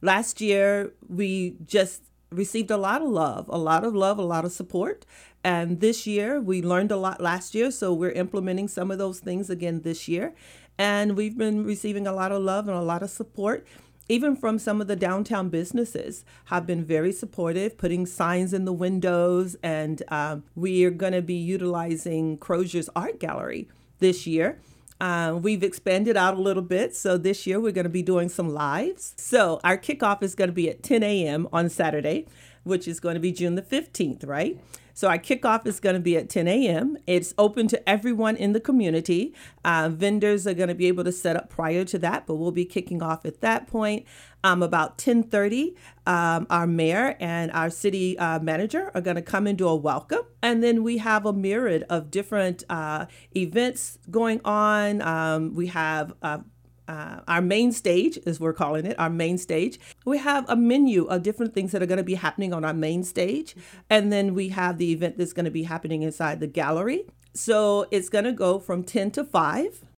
Last year, we just received a lot of love, a lot of love, a lot of support. And this year, we learned a lot last year, so we're implementing some of those things again this year. And we've been receiving a lot of love and a lot of support. Even from some of the downtown businesses have been very supportive, putting signs in the windows. And we are going to be utilizing Crozier's Art Gallery this year. We've expanded out a little bit. So this year we're going to be doing some lives. So our kickoff is going to be at 10 a.m. on Saturday, which is going to be June the 15th, right? So our kickoff is going to be at 10 a.m. It's open to everyone in the community. Vendors are going to be able to set up prior to that, but we'll be kicking off at that point. About 10:30, our mayor and our city manager are going to come and do a welcome. And then we have a myriad of different events going on. We have our main stage, as we're calling it, our main stage. We have a menu of different things that are going to be happening on our main stage. And then we have the event that's going to be happening inside the gallery. So it's going to go from 10 to 5.